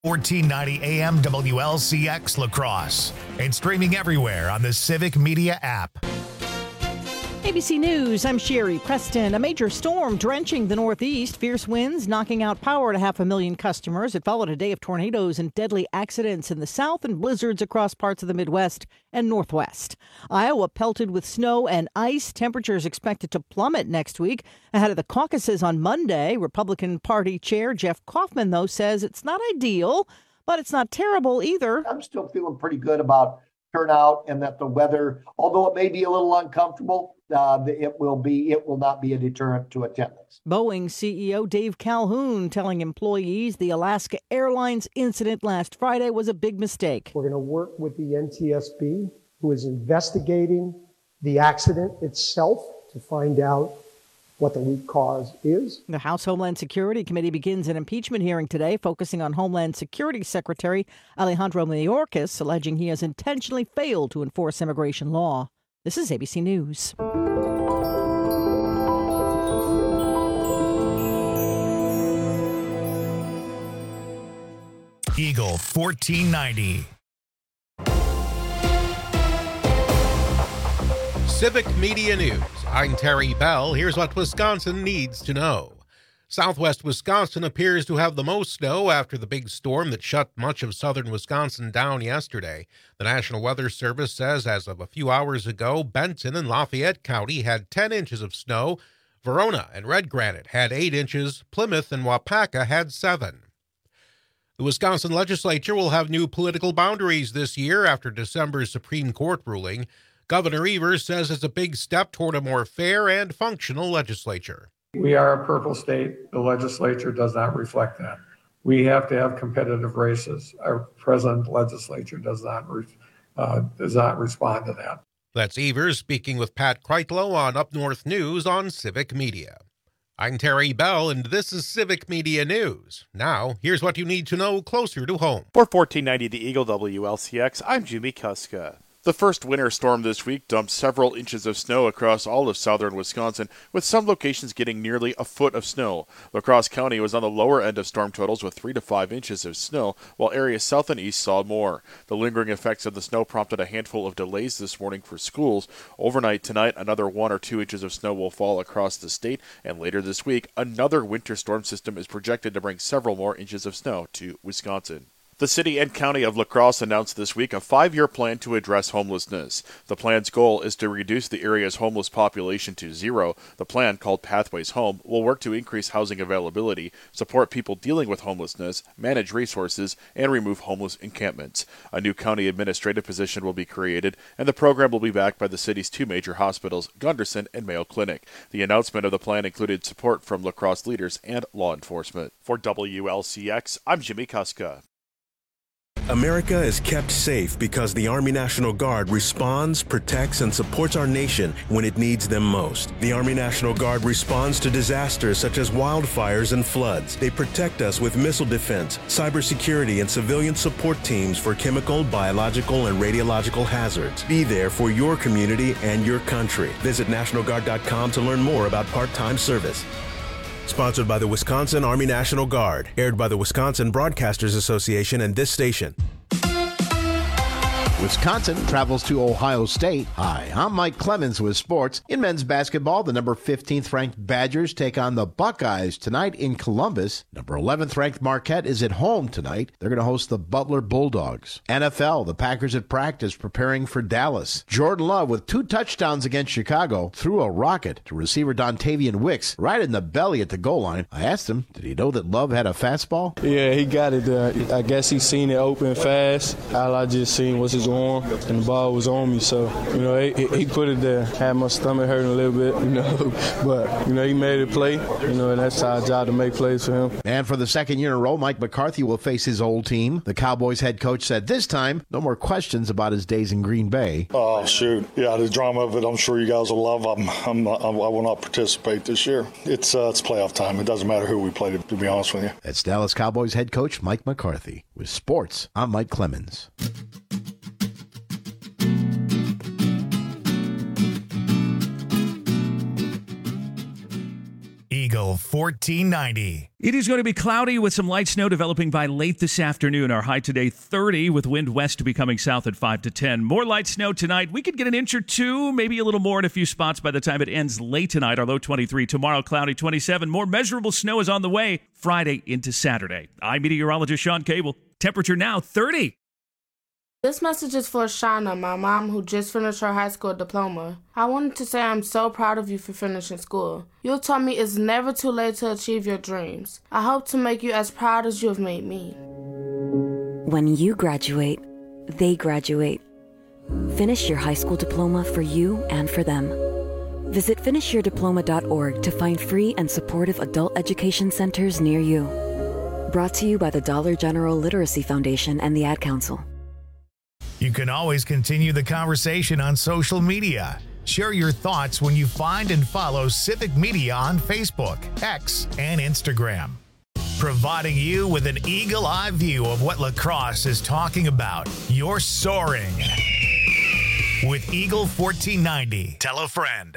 1490 AM WLCX La Crosse and streaming everywhere on the Civic Media app. ABC News, I'm Sherry Preston. A major storm drenching the Northeast. Fierce winds knocking out power to 500,000 customers. It followed a day of tornadoes and deadly accidents in the South and blizzards across parts of the Midwest and Northwest. Iowa pelted with snow and ice. Temperatures expected to plummet next week ahead of the caucuses on Monday. Republican Party Chair Jeff Kaufman, though, says it's not ideal, but it's not terrible either. I'm still feeling pretty good about turnout and that the weather, although it may be a little uncomfortable, it will not be a deterrent to attendance. Boeing CEO Dave Calhoun telling employees the Alaska Airlines incident last Friday was a big mistake. We're going to work with the NTSB, who is investigating the accident itself to find out what the root cause is. The House Homeland Security Committee begins an impeachment hearing today, focusing on Homeland Security Secretary Alejandro Mayorkas, alleging he has intentionally failed to enforce immigration law. This is ABC News. Eagle 1490. Civic Media News. I'm Terry Bell. Here's what Wisconsin needs to know. Southwest Wisconsin appears to have the most snow after the big storm that shut much of southern Wisconsin down yesterday. The National Weather Service says as of a few hours ago, Benton and Lafayette County had 10 inches of snow. Verona and Red Granite had 8 inches. Plymouth and Wapaka had 7. The Wisconsin legislature will have new political boundaries this year after December's Supreme Court ruling. Governor Evers says it's a big step toward a more fair and functional legislature. We are a purple state. The legislature does not reflect that. We have to have competitive races. Our present legislature does not respond to that. That's Evers speaking with Pat Kreitlow on Up North News on Civic Media. I'm Terry Bell, and this is Civic Media News. Now, here's what you need to know closer to home. For 1490 The Eagle WLCX, I'm Jimmy Kuska. The first winter storm this week dumped several inches of snow across all of southern Wisconsin, with some locations getting nearly a foot of snow. La Crosse County was on the lower end of storm totals with 3 to 5 inches of snow, while areas south and east saw more. The lingering effects of the snow prompted a handful of delays this morning for schools. Overnight tonight, another 1 or 2 inches of snow will fall across the state, and later this week, another winter storm system is projected to bring several more inches of snow to Wisconsin. The city and county of La Crosse announced this week a 5-year plan to address homelessness. The plan's goal is to reduce the area's homeless population to 0. The plan, called Pathways Home, will work to increase housing availability, support people dealing with homelessness, manage resources, and remove homeless encampments. A new county administrative position will be created, and the program will be backed by the city's 2 major hospitals, Gunderson and Mayo Clinic. The announcement of the plan included support from La Crosse leaders and law enforcement. For WLCX, I'm Jimmy Kuska. America is kept safe because the Army National Guard responds, protects, and supports our nation when it needs them most. The Army National Guard responds to disasters such as wildfires and floods. They protect us with missile defense, cybersecurity, and civilian support teams for chemical, biological, and radiological hazards. Be there for your community and your country. Visit NationalGuard.com to learn more about part-time service. Sponsored by the Wisconsin Army National Guard. Aired by the Wisconsin Broadcasters Association and this station. Wisconsin travels to Ohio State. Hi, I'm Mike Clemens with sports. In men's basketball, the number 15th ranked Badgers take on the Buckeyes tonight in Columbus. Number 11th ranked Marquette is at home tonight. They're going to host the Butler Bulldogs. NFL, the Packers at practice preparing for Dallas. Jordan Love with 2 touchdowns against Chicago threw a rocket to receiver Dontavian Wicks right in the belly at the goal line. I asked him, did he know that Love had a fastball? Yeah, he got it. I guess he seen it open fast. All I just seen was his arm, and the ball was on me. So, he put it there. Had my stomach hurting a little bit, But, he made it play, and that's our job to make plays for him. And for the second year in a row, Mike McCarthy will face his old team. The Cowboys head coach said this time, no more questions about his days in Green Bay. Oh, shoot. Yeah, the drama of it, I'm sure you guys will love. I will not participate this year. It's playoff time. It doesn't matter who we play, to be honest with you. That's Dallas Cowboys head coach Mike McCarthy. With sports, I'm Mike Clemens. Eagle Eagle 1490. It is going to be cloudy with some light snow developing by late this afternoon. Our high today 30 with wind west to be coming south at 5 to 10. More light snow tonight. We could get an inch or two, maybe a little more in a few spots by the time it ends late tonight. Our low 23. Tomorrow, cloudy 27. More measurable snow is on the way Friday into Saturday. I'm meteorologist Sean Cable. Temperature now 30. This message is for Shauna, my mom, who just finished her high school diploma. I wanted to say I'm so proud of you for finishing school. You taught me it's never too late to achieve your dreams. I hope to make you as proud as you have made me. When you graduate, they graduate. Finish your high school diploma for you and for them. Visit finishyourdiploma.org to find free and supportive adult education centers near you. Brought to you by the Dollar General Literacy Foundation and the Ad Council. You can always continue the conversation on social media. Share your thoughts when you find and follow Civic Media on Facebook, X, and Instagram. Providing you with an eagle-eye view of what lacrosse is talking about. You're soaring with Eagle 1490. Tell a friend.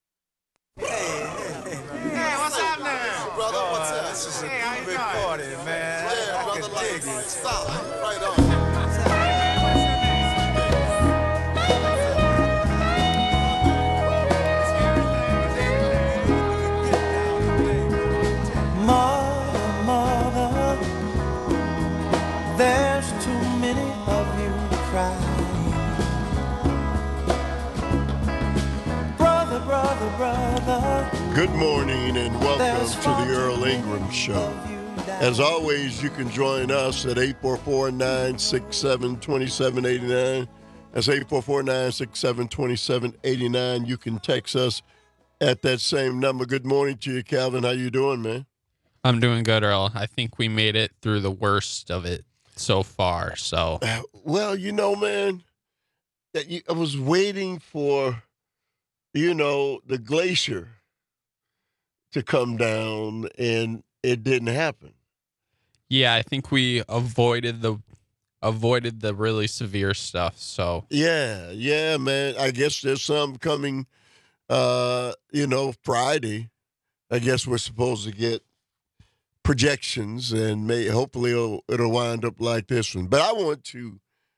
Hey, what's happening? Hey, brother, what's up? This is a big party, man. Yeah, brother, I can dig it. Solid. Right on. Mother, there's too many of you crying. Brother. Good morning and welcome to the Earl Ingram Show. As always, you can join us at 844-967-2789. That's 844-967-2789. You can text us at that same number. Good morning to you, Calvin. How you doing, man? I'm doing good, Earl. I think we made it through the worst of it so far. So, well, man, I was waiting for, the glacier to come down, and it didn't happen. Yeah, I think we avoided the really severe stuff. So yeah, man. I guess there's some coming. Friday. I guess we're supposed to get projections, and hopefully it'll wind up like this one. But I want to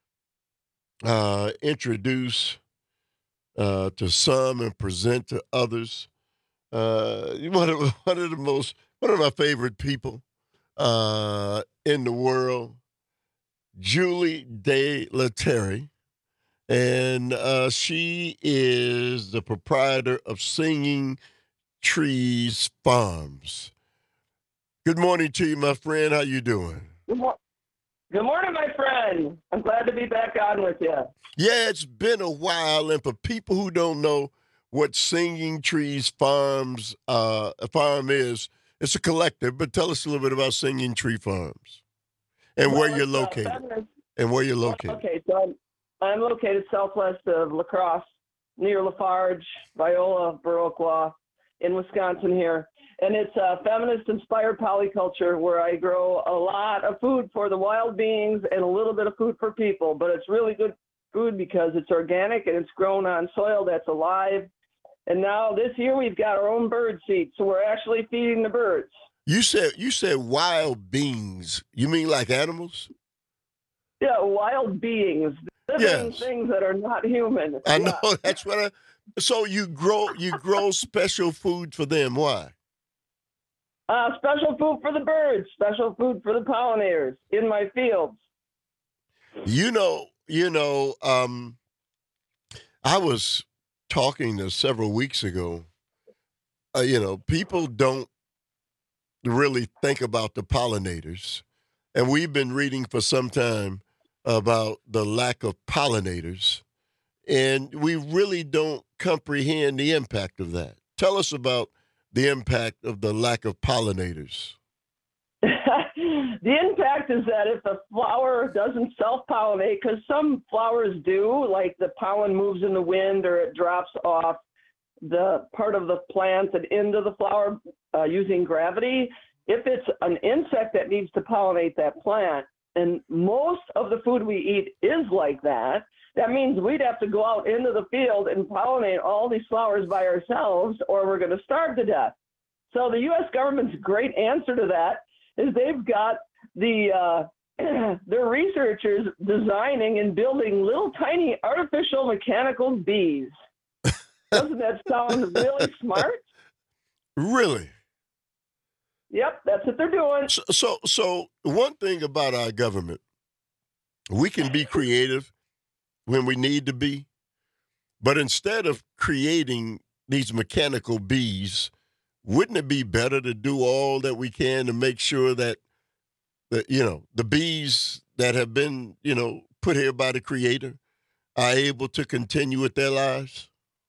introduce to some and present to others one of my favorite people in the world, Julie De La Terre. And she is the proprietor of Singing Trees Farms. Good morning to you, my friend. How you doing? Good morning, my friend. I'm glad to be back on with you. Yeah, it's been a while. And for people who don't know what Singing Trees Farms farm is, it's a collective. But tell us a little bit about Singing Tree Farms and where you're located. Okay, so I'm located southwest of La Crosse, near Lafarge, Viola, Viroqua, in Wisconsin here. And it's a feminist-inspired polyculture where I grow a lot of food for the wild beings and a little bit of food for people. But it's really good food because it's organic and it's grown on soil that's alive. And now this year we've got our own bird seed, so we're actually feeding the birds. You said wild beings. You mean like animals? Yeah, wild beings. Living things that are not human. I know, that's what so you grow special food for them. Why? Special food for the birds, special food for the pollinators in my fields. I was talking to several weeks ago. People don't really think about the pollinators. And we've been reading for some time about the lack of pollinators, and we really don't comprehend the impact of that. Tell us about the impact of the lack of pollinators. The impact is that if the flower doesn't self-pollinate, because some flowers do, like the pollen moves in the wind or it drops off the part of the plant and into the flower using gravity, if it's an insect that needs to pollinate that plant, and most of the food we eat is like that, that means we'd have to go out into the field and pollinate all these flowers by ourselves, or we're going to starve to death. So the U.S. government's great answer to that is they've got their researchers designing and building little tiny artificial mechanical bees. Doesn't that sound really smart? Really? Yep, that's what they're doing. So one thing about our government, we can be creative when we need to be, but instead of creating these mechanical bees, wouldn't it be better to do all that we can to make sure that the bees that have been, put here by the Creator are able to continue with their lives?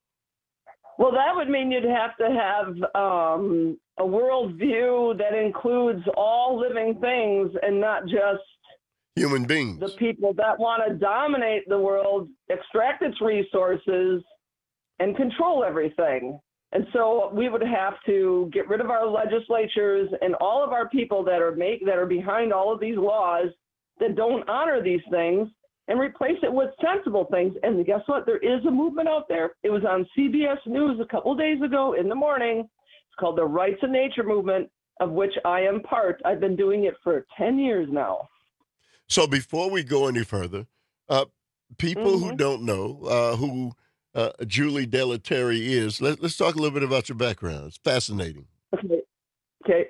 Well, that would mean you'd have to have a worldview that includes all living things and not just human beings. The people that want to dominate the world, extract its resources, and control everything. And so we would have to get rid of our legislatures and all of our people that are behind all of these laws that don't honor these things, and replace it with sensible things. And guess what? There is a movement out there. It was on CBS News a couple days ago in the morning. It's called the Rights of Nature Movement, of which I am part. I've been doing it for 10 years now. So before we go any further, people who don't know who Julie Delaterre is, let's talk a little bit about your background. It's fascinating. Okay.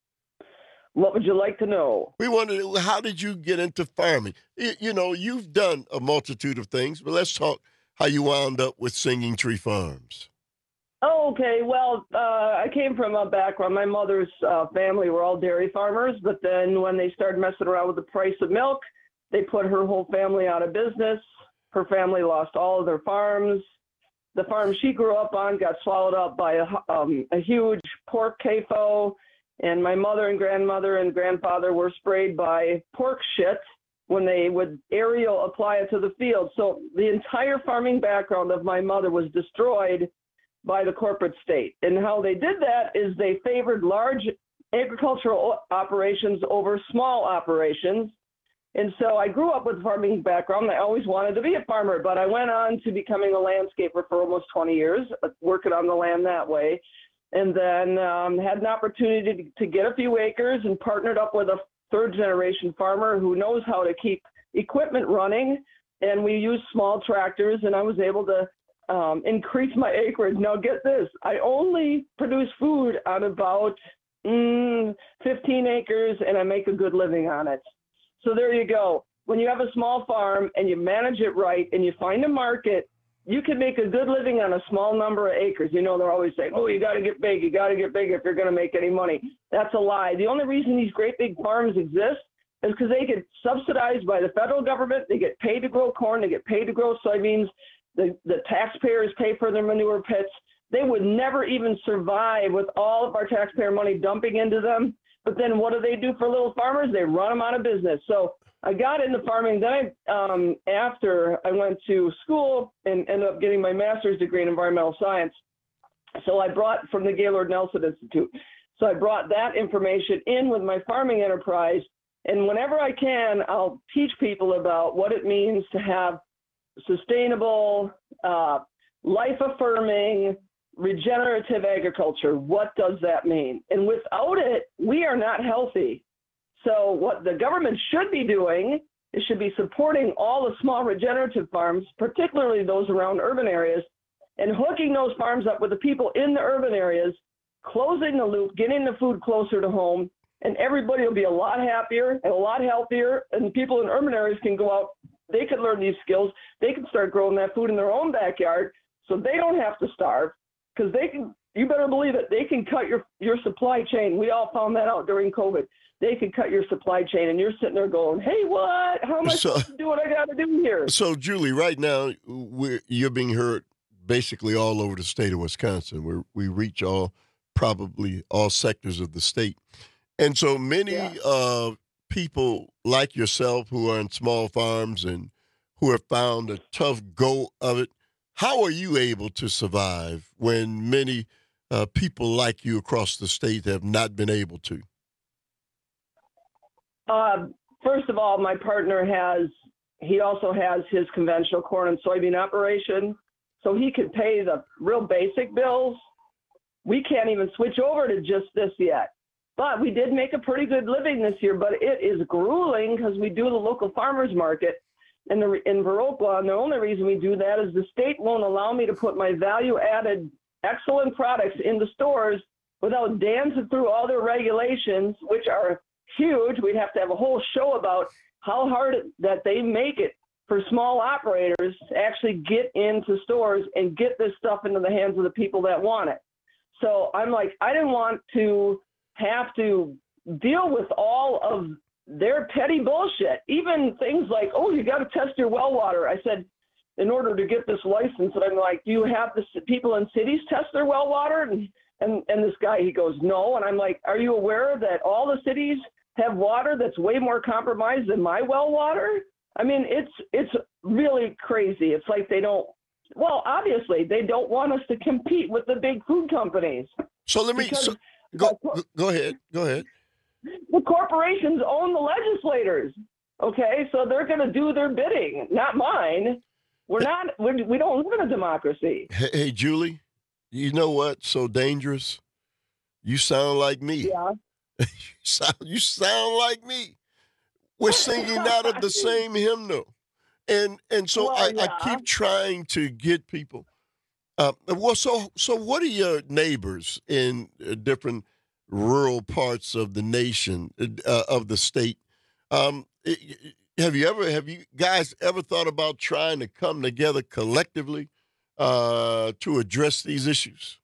What would you like to know? We wanted to, how did you get into farming? You've done a multitude of things, but let's talk how you wound up with Singing Tree Farms. Oh, okay. Well, I came from a background. My mother's family were all dairy farmers, but then when they started messing around with the price of milk, they put her whole family out of business. Her family lost all of their farms. The farm she grew up on got swallowed up by a huge pork CAFO. And my mother and grandmother and grandfather were sprayed by pork shit when they would aerial apply it to the field. So the entire farming background of my mother was destroyed by the corporate state. And how they did that is they favored large agricultural operations over small operations. And so I grew up with a farming background. I always wanted to be a farmer, but I went on to becoming a landscaper for almost 20 years, working on the land that way. And then had an opportunity to get a few acres and partnered up with a third-generation farmer who knows how to keep equipment running. And we used small tractors, and I was able to increase my acreage. Now, get this. I only produce food on about 15 acres, and I make a good living on it. So there you go. When you have a small farm and you manage it right and you find a market, you can make a good living on a small number of acres. They're always saying, oh, you got to get big. You got to get big if you're going to make any money. That's a lie. The only reason these great big farms exist is because they get subsidized by the federal government. They get paid to grow corn. They get paid to grow soybeans. The taxpayers pay for their manure pits. They would never even survive with all of our taxpayer money dumping into them. But then what do they do for little farmers? They run them out of business. So I got into farming. Then after I went to school and ended up getting my master's degree in environmental science. So I brought from the Gaylord Nelson Institute. So I brought that information in with my farming enterprise. And whenever I can, I'll teach people about what it means to have sustainable, life-affirming, regenerative agriculture. What does that mean? And without it, we are not healthy. So what the government should be doing is should be supporting all the small regenerative farms, particularly those around urban areas, and hooking those farms up with the people in the urban areas, closing the loop, getting the food closer to home, and everybody will be a lot happier and a lot healthier, and people in urban areas can go out, they can learn these skills, they can start growing that food in their own backyard so they don't have to starve, because they can, you better believe it, they can cut your supply chain. We all found that out during COVID. They can cut your supply chain, and you're sitting there going, hey, what? How am I supposed to do what I got to do here? So, Julie, right now, you're being heard basically all over the state of Wisconsin. We reach probably all sectors of the state. And so many people like yourself who are in small farms and who have found a tough go of it, how are you able to survive when many people like you across the state have not been able to? First of all, my partner he also has his conventional corn and soybean operation, so he could pay the real basic bills. we can't even switch over to just this yet. But we did make a pretty good living this year, but it is grueling because we do the local farmers market in Viroqua, and the only reason we do that is the state won't allow me to put my value-added excellent products into stores without dancing through all their regulations, which are huge. We'd have to have a whole show about how hard that they make it for small operators to actually get into stores and get this stuff into the hands of the people that want it. So I'm like, I didn't want to have to deal with all of their petty bullshit. Even things like, oh, you got to test your well water. I said, in order to get this license, and I'm like, do you have the people in cities test their well water? And this guy, he goes, no. And I'm like, are you aware that all the cities have water that's way more compromised than my well water? I mean, it's really crazy. It's like they don't, well, obviously they don't want us to compete with the big food companies. So let me, go ahead. The corporations own the legislators. Okay. So they're going to do their bidding, not mine. We don't live in a democracy. Hey, Julie, you know what's so dangerous? You sound like me. Yeah. You sound like me. We're singing out of the same hymnal. And so I keep trying to get people. So what are your neighbors in different rural parts of the nation, of the state? Have you guys ever thought about trying to come together collectively to address these issues?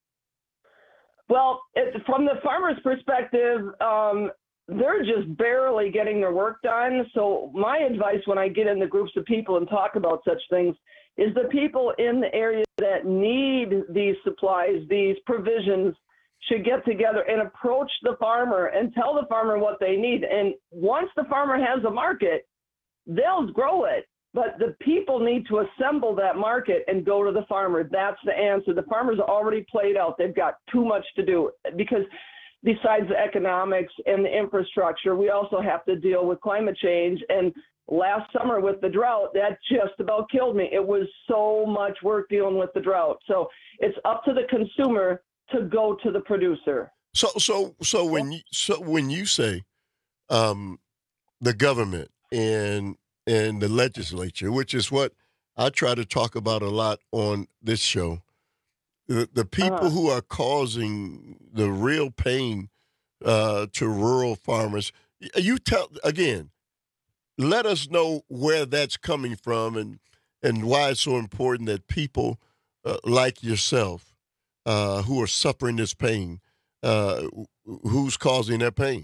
Well, from the farmers' perspective, they're just barely getting their work done. So my advice when I get in the groups of people and talk about such things is the people in the area that need these supplies, these provisions, should get together and approach the farmer and tell the farmer what they need. And once the farmer has a market, they'll grow it. But the people need to assemble that market and go to the farmer. That's the answer. The farmers are already played out. They've got too much to do because besides the economics and the infrastructure, we also have to deal with climate change. And last summer with the drought, that just about killed me. It was so much work dealing with the drought. So it's up to the consumer to go to the producer. So when you say the government and the legislature, which is what I try to talk about a lot on this show, the people who are causing the real pain to rural farmers, let us know where that's coming from and why it's so important that people like yourself who are suffering this pain, who's causing that pain?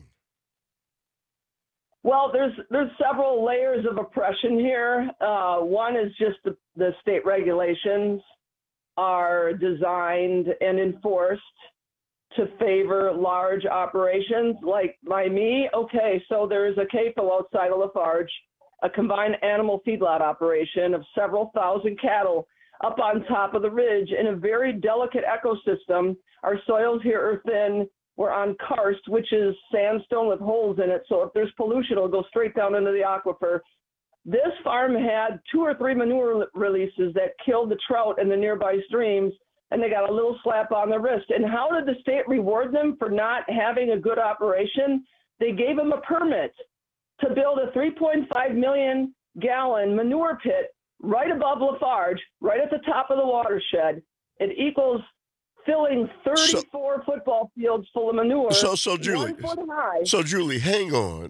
Well, there's several layers of oppression here. One is just the state regulations are designed and enforced to favor large operations like by me. Okay, so there's a CAFO outside of Lafarge, a combined animal feedlot operation of several thousand cattle up on top of the ridge in a very delicate ecosystem. Our soils here are thin. We're on karst, which is sandstone with holes in it. So if there's pollution, it'll go straight down into the aquifer. This farm had 2 or 3 manure releases that killed the trout in the nearby streams, and they got a little slap on the wrist. And how did the state reward them for not having a good operation? They gave them a permit to build a 3.5 million gallon manure pit right above Lafarge, right at the top of the watershed. It equals filling 34 football fields full of manure. So Julie, 1 foot high. So Julie, hang on.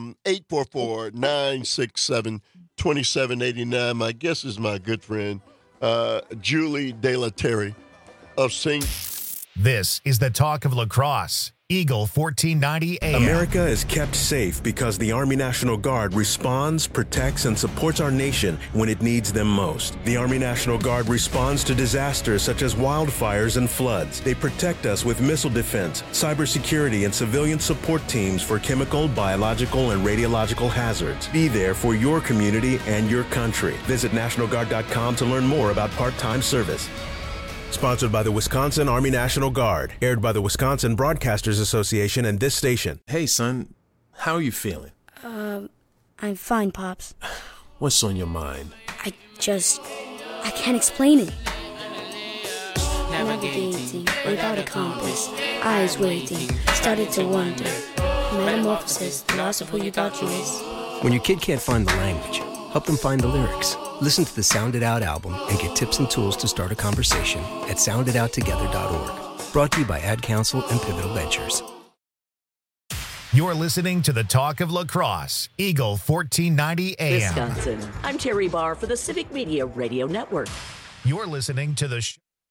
844-967-2789. My guest is my good friend, Julie De La Terre of St. This is the talk of lacrosse. Eagle 1490 AM. America is kept safe because the Army National Guard responds, protects, and supports our nation when it needs them most. The Army National Guard responds to disasters such as wildfires and floods. They protect us with missile defense, cybersecurity, and civilian support teams for chemical, biological, and radiological hazards. Be there for your community and your country. Visit NationalGuard.com to learn more about part-time service. Sponsored by the Wisconsin Army National Guard. Aired by the Wisconsin Broadcasters Association and this station. Hey, son. How are you feeling? I'm fine, Pops. What's on your mind? I can't explain it. Never navigating without a compass. Eyes waiting, started to wonder. Metamorphosis, the loss of who you thought you is. When your kid can't find the language, help them find the lyrics. Listen to the Sound It Out album and get tips and tools to start a conversation at sounditouttogether.org. Brought to you by Ad Council and Pivotal Ventures. You're listening to the Talk of La Crosse, Eagle 1490 AM. Wisconsin. I'm Terry Barr for the Civic Media Radio Network. You're listening to the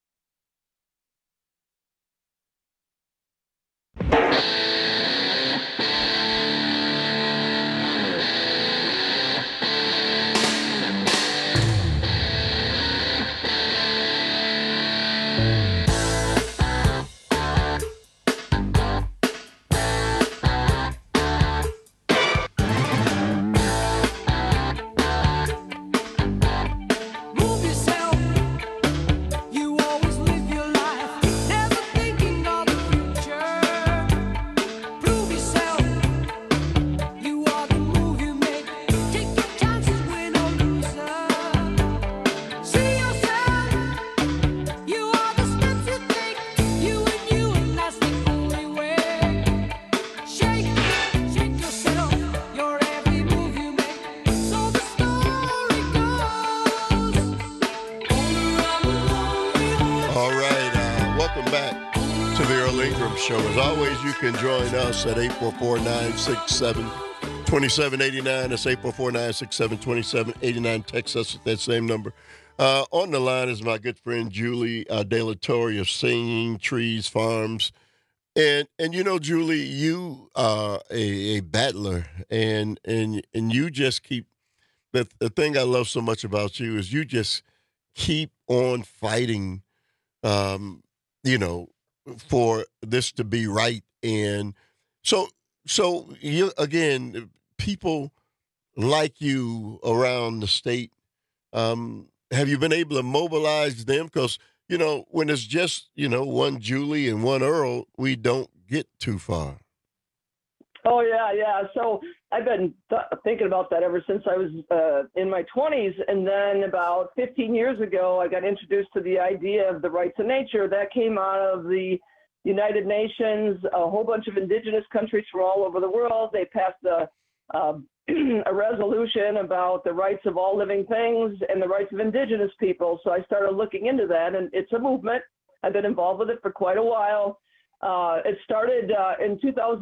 show. As always, you can join us at 844-967-2789. That's 844-967-2789. Text us at that same number. On the line is my good friend Julie De La Torre of Singing Trees Farms. And you know, Julie, you are a battler, and you just keep the thing I love so much about you is you just keep on fighting, you know, for this to be right. And so you, again, people like you around the state, have you been able to mobilize them? Because, you know, when it's just, you know, one Julie and one Earl, we don't get too far. Oh, yeah. So I've been thinking about that ever since I was in my 20s. And then about 15 years ago, I got introduced to the idea of the rights of nature. That came out of the United Nations, a whole bunch of indigenous countries from all over the world. They passed a resolution about the rights of all living things and the rights of indigenous people. So I started looking into that, and it's a movement. I've been involved with it for quite a while. It started in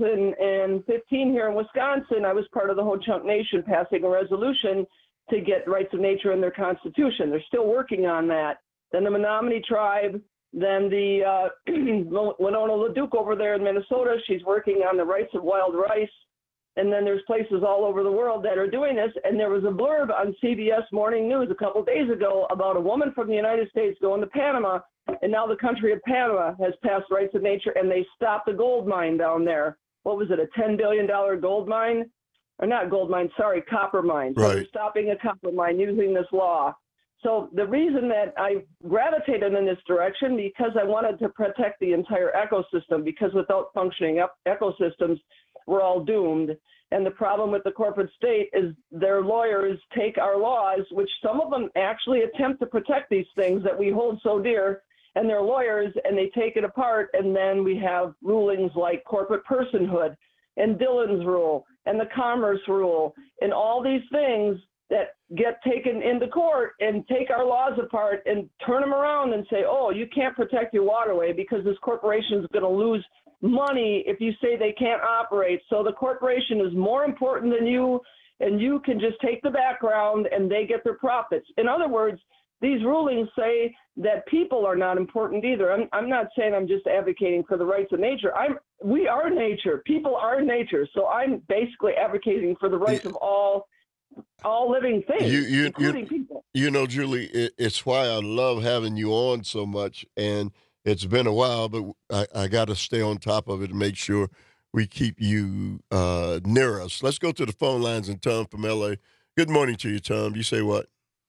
2015 here in Wisconsin. I was part of the Ho-Chunk Nation passing a resolution to get rights of nature in their constitution. They're still working on that. Then the Menominee tribe, then the Winona LaDuke over there in Minnesota, she's working on the rights of wild rice. And then there's places all over the world that are doing this. And there was a blurb on CBS Morning News a couple of days ago about a woman from the United States going to Panama. And now the country of Panama has passed rights of nature, and they stopped a gold mine down there. What was it, a $10 billion gold mine? Or not gold mine, sorry, copper mine. So right. they're stopping a copper mine using this law. So the reason that I gravitated in this direction, because I wanted to protect the entire ecosystem, because without functioning ecosystems, we're all doomed. And the problem with the corporate state is their lawyers take our laws, which some of them actually attempt to protect these things that we hold so dear, and they're lawyers, and they take it apart. And then we have rulings like corporate personhood and Dillon's rule and the commerce rule and all these things that get taken into court and take our laws apart and turn them around and say, oh, you can't protect your waterway because this corporation is going to lose money if you say they can't operate. So the corporation is more important than you, and you can just take the background and they get their profits. In other words, these rulings say that people are not important either. I'm not saying I'm just advocating for the rights of nature. We are nature. People are nature. So I'm basically advocating for the rights of all living things, including people. You know, Julie, it's why I love having you on so much. And it's been a while, but I got to stay on top of it and make sure we keep you near us. Let's go to the phone lines, and Tom from L.A. Good morning to you, Tom. You say what?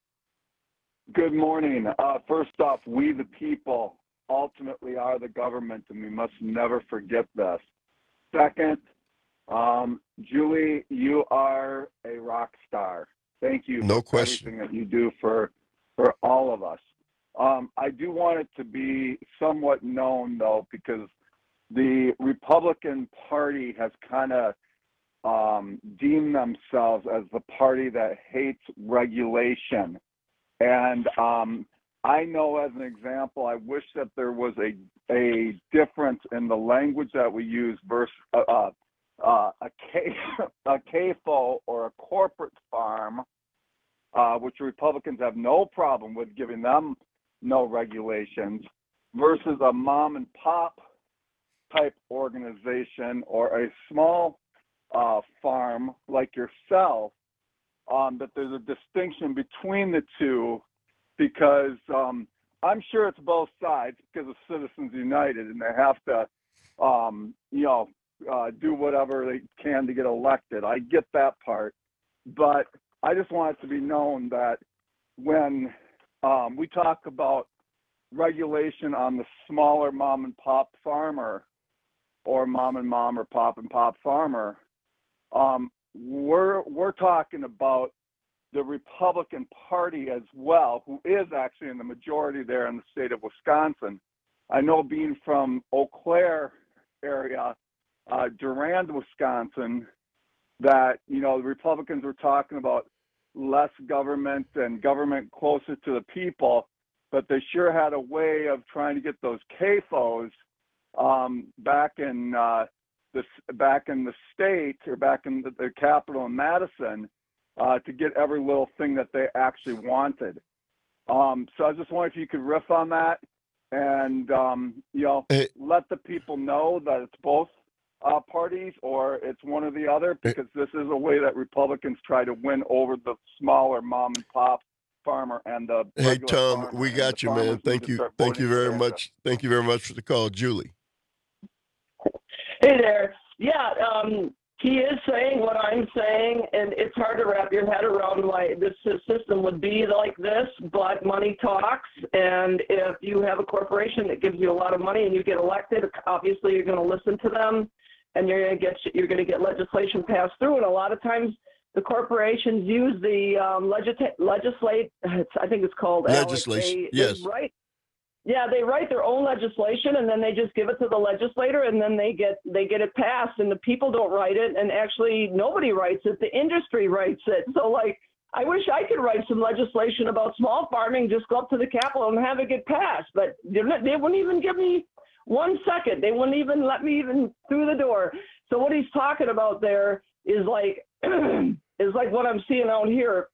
Good morning. First off, we the people ultimately are the government, and we must never forget this. Second, Julie, you are a rock star. Thank you no for question. everything that you do for all of us. I do want it to be somewhat known, though, because the Republican Party has kind of deemed themselves as the party that hates regulation. And I know, as an example, I wish that there was a difference in the language that we use versus a CAFO or a corporate farm, which Republicans have no problem with giving them no regulations, versus a mom and pop type organization or a small farm like yourself, that there's a distinction between the two, because I'm sure it's both sides because of Citizens United, and they have to, do whatever they can to get elected. I get that part, but I just want it to be known that when we talk about regulation on the smaller mom and pop farmer or mom or pop and pop farmer, we're talking about the Republican Party as well, who is actually in the majority there in the state of Wisconsin. I know, being from Eau Claire area, Durand, Wisconsin, that, the Republicans were talking about less government and government closer to the people, but they sure had a way of trying to get those CAFOs back in the state, or back in the capital in Madison, to get every little thing that they actually wanted. So I just wonder if you could riff on that and let the people know that it's both parties, or it's one or the other, because this is a way that Republicans try to win over the smaller mom and pop farmer and the Hey, Tom, we got you, man. Thank you very much. Thank you very much for the call. Julie. Hey there. Yeah, he is saying what I'm saying, and it's hard to wrap your head around why this system would be like this, but money talks, and if you have a corporation that gives you a lot of money and you get elected, obviously you're going to listen to them, and you're going to get legislation passed through, and a lot of times the corporations use the legislate. I think it's called legislation. Yes. Right. Yeah, they write their own legislation, and then they just give it to the legislator, and then they get it passed, and the people don't write it, and actually nobody writes it. The industry writes it. So, I wish I could write some legislation about small farming, just go up to the Capitol and have it get passed, but they wouldn't even give me 1 second. They wouldn't even let me even through the door. So what he's talking about there is like what I'm seeing out here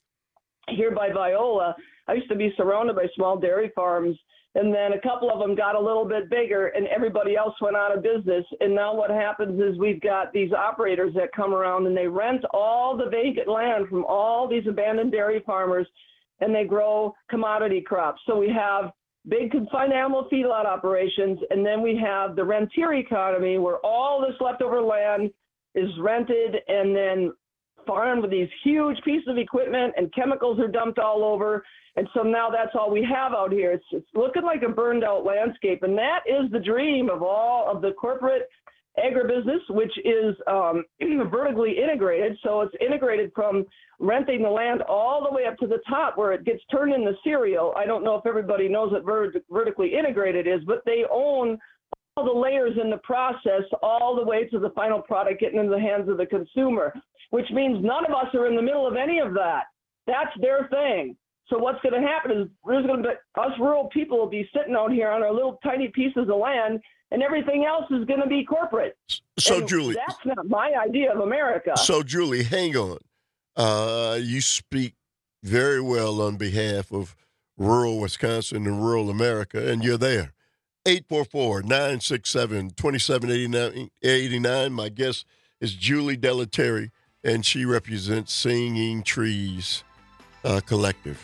by Viola. I used to be surrounded by small dairy farms, and then a couple of them got a little bit bigger, and everybody else went out of business. And now what happens is we've got these operators that come around, and they rent all the vacant land from all these abandoned dairy farmers, and they grow commodity crops. So we have big confined animal feedlot operations, and then we have the rentier economy, where all this leftover land is rented and then farmed with these huge pieces of equipment, and chemicals are dumped all over. And so now that's all we have out here. It's looking like a burned out landscape. And that is the dream of all of the corporate agribusiness, which is vertically integrated. So it's integrated from renting the land all the way up to the top where it gets turned into cereal. I don't know if everybody knows what vertically integrated is, but they own all the layers in the process all the way to the final product getting into the hands of the consumer, which means none of us are in the middle of any of that. That's their thing. So what's going to happen is us rural people will be sitting out here on our little tiny pieces of land, and everything else is going to be corporate. So, and Julie, that's not my idea of America. So, Julie, hang on. You speak very well on behalf of rural Wisconsin and rural America, and you're there. 844-967-2789. My guest is Julie Delaterry, and she represents Singing Trees Collective.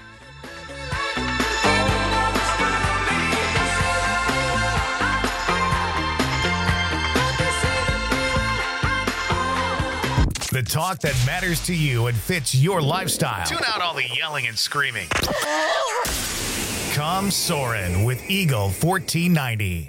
The talk that matters to you and fits your lifestyle. Tune out all the yelling and screaming. Come Soarin' with Eagle 1490.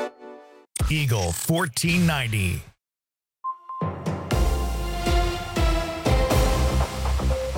Eagle 1490.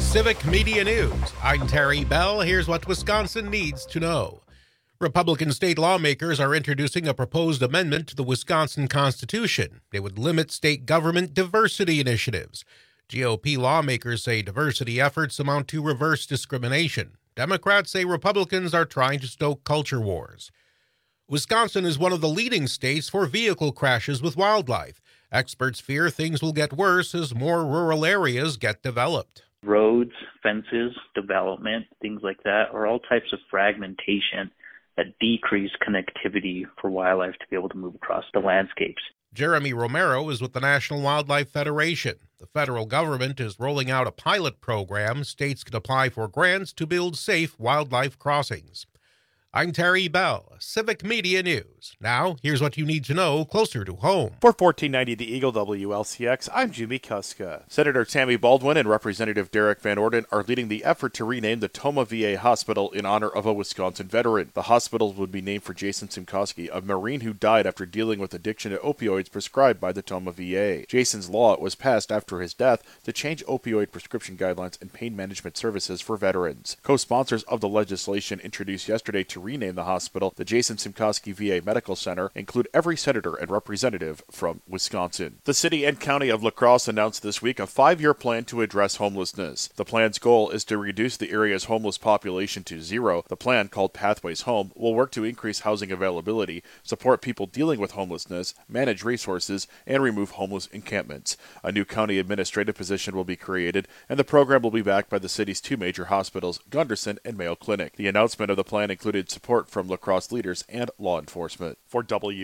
Civic Media News. I'm Terry Bell. Here's what Wisconsin needs to know. Republican state lawmakers are introducing a proposed amendment to the Wisconsin Constitution. It would limit state government diversity initiatives. GOP lawmakers say diversity efforts amount to reverse discrimination. Democrats say Republicans are trying to stoke culture wars. Wisconsin is one of the leading states for vehicle crashes with wildlife. Experts fear things will get worse as more rural areas get developed. Roads, fences, development, things like that are all types of fragmentation that decrease connectivity for wildlife to be able to move across the landscapes. Jeremy Romero is with the National Wildlife Federation. The federal government is rolling out a pilot program. States can apply for grants to build safe wildlife crossings. I'm Terry Bell, Civic Media News. Now, here's what you need to know closer to home. For 1490 The Eagle WLCX, I'm Jimmy Kuska. Senator Tammy Baldwin and Representative Derek Van Orden are leading the effort to rename the Tomah VA Hospital in honor of a Wisconsin veteran. The hospital would be named for Jason Simkoski, a Marine who died after dealing with addiction to opioids prescribed by the Tomah VA. Jason's law was passed after his death to change opioid prescription guidelines and pain management services for veterans. Co-sponsors of the legislation introduced yesterday to rename the hospital the Jason Simkoski VA Medical Center include every senator and representative from Wisconsin. The city and county of La Crosse announced this week a 5-year plan to address homelessness. The plan's goal is to reduce the area's homeless population to zero. The plan, called Pathways Home, will work to increase housing availability, support people dealing with homelessness, manage resources, and remove homeless encampments. A new county administrative position will be created, and the program will be backed by the city's 2 major hospitals, Gunderson and Mayo Clinic. The announcement of the plan included support from La Crosse leaders and law enforcement. For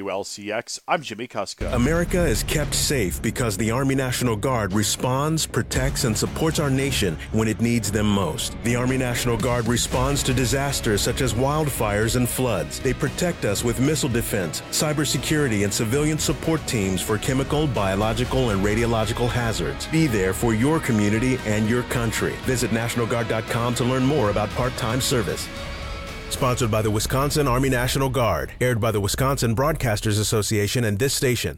WLCX, I'm Jimmy Kuska. America is kept safe because the Army National Guard responds, protects, and supports our nation when it needs them most. The Army National Guard responds to disasters such as wildfires and floods. They protect us with missile defense, cybersecurity, and civilian support teams for chemical, biological, and radiological hazards. Be there for your community and your country. Visit NationalGuard.com to learn more about part-time service. Sponsored by the Wisconsin Army National Guard. Aired by the Wisconsin Broadcasters Association and this station.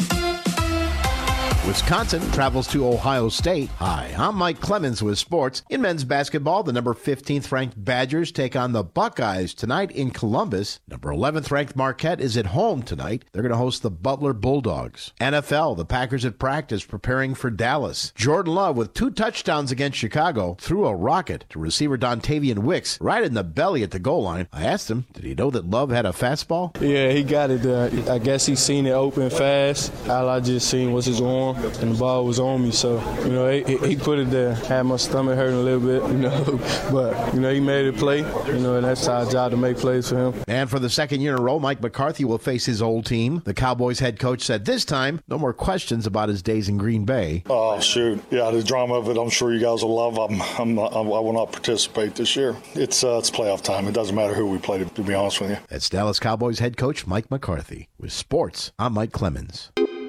Wisconsin travels to Ohio State. Hi, I'm Mike Clemens with sports. In men's basketball, the number 15th ranked Badgers take on the Buckeyes tonight in Columbus. Number 11th ranked Marquette is at home tonight. They're going to host the Butler Bulldogs. NFL, the Packers at practice preparing for Dallas. Jordan Love with 2 touchdowns against Chicago threw a rocket to receiver Dontavian Wicks right in the belly at the goal line. I asked him, did he know that Love had a fastball? Yeah, he got it. I guess he seen it open fast. All I just seen was his arm, and the ball was on me. So, he put it there. Had my stomach hurting a little bit, but, he made it play, and that's our job to make plays for him. And for the second year in a row, Mike McCarthy will face his old team. The Cowboys head coach said this time, no more questions about his days in Green Bay. Oh, shoot. Yeah, the drama of it, I'm sure you guys will love. I will not participate this year. It's playoff time. It doesn't matter who we play, to be honest with you. That's Dallas Cowboys head coach Mike McCarthy. With sports, I'm Mike Clemens.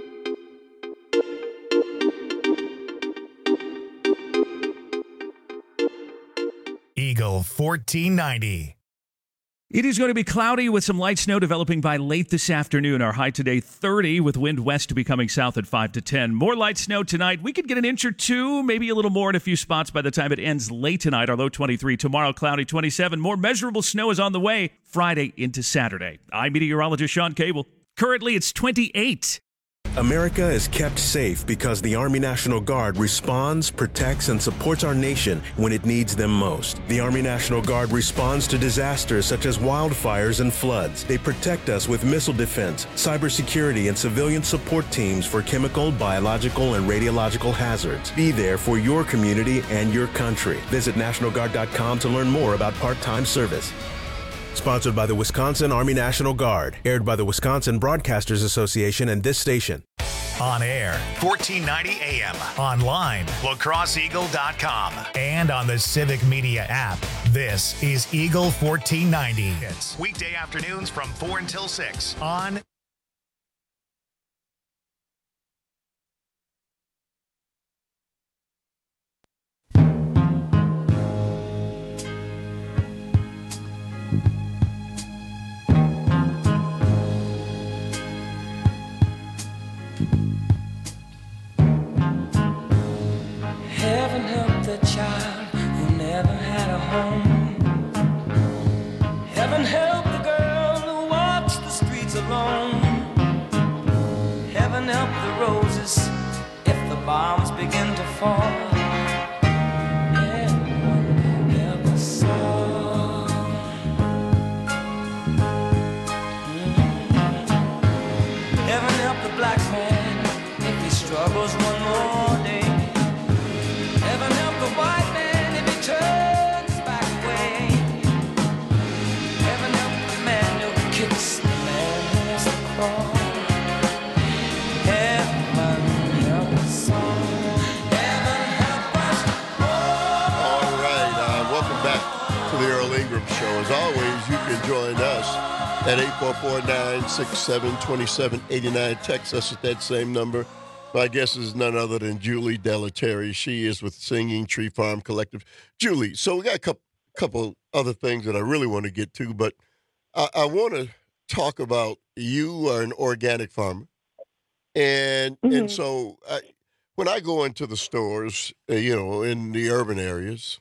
Eagle 1490. It is going to be cloudy with some light snow developing by late this afternoon. Our high today 30 with wind west becoming south at 5 to 10. More light snow tonight. We could get an inch or 2, maybe a little more in a few spots by the time it ends late tonight. Our low 23. Tomorrow cloudy 27. More measurable snow is on the way Friday into Saturday. I'm meteorologist Sean Cable. Currently it's 28. America is kept safe because the Army National Guard responds, protects, and supports our nation when it needs them most. The Army National Guard responds to disasters such as wildfires and floods. They protect us with missile defense, cybersecurity, and civilian support teams for chemical, biological, and radiological hazards. Be there for your community and your country. Visit NationalGuard.com to learn more about part-time service. Sponsored by the Wisconsin Army National Guard. Aired by the Wisconsin Broadcasters Association and this station. On air, 1490 AM. Online, lacrosseeagle.com. And on the Civic Media app. This is Eagle 1490. It's weekday afternoons from 4 until 6 on Heaven help the child home. Heaven help the girl who walks the streets alone. Heaven help the roses if the bombs begin to fall. Heaven help us all. Heaven help the black man if he struggles one more day. Heaven help the white man if he turns back away. Heaven help the man who kicks the man who has to crawl. Heaven help us all. Heaven help us all. All right. Welcome back to the Earl Ingram Show. As always, you can join us at 844-967-2789. Text us at that same number. My guest is none other than Julie Delateri. She is with Singing Tree Farm Collective. Julie, so we got a couple other things that I really want to get to, but I want to talk about you are an organic farmer. And so when I go into the stores, in the urban areas,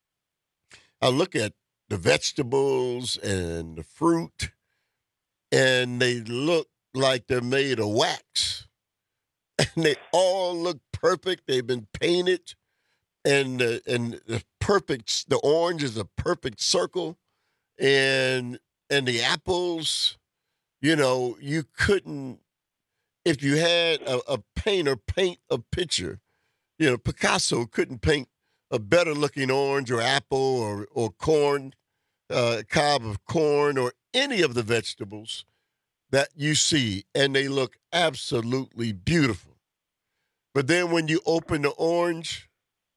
I look at the vegetables and the fruit, and they look like they're made of wax. And they all look perfect. They've been painted, and the orange is a perfect circle, and the apples, you couldn't, if you had a painter paint a picture, Picasso couldn't paint a better looking orange or apple or corn, cob of corn, or any of the vegetables that you see, and they look absolutely beautiful. But then when you open the orange,